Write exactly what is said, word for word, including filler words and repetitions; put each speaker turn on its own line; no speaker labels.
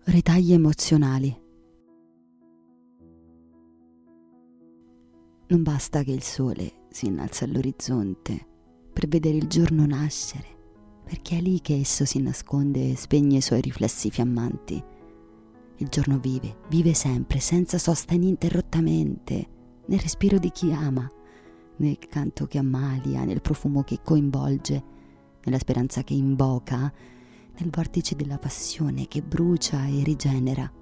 Ritagli emozionali. Non basta che il sole si innalzi all'orizzonte per vedere il giorno nascere, perché è lì che esso si nasconde e spegne i suoi riflessi fiammanti. Il giorno vive, vive sempre, senza sosta ininterrottamente, nel respiro di chi ama, nel canto che ammalia, nel profumo che coinvolge, nella speranza che invoca, nel vortice della passione che brucia e rigenera.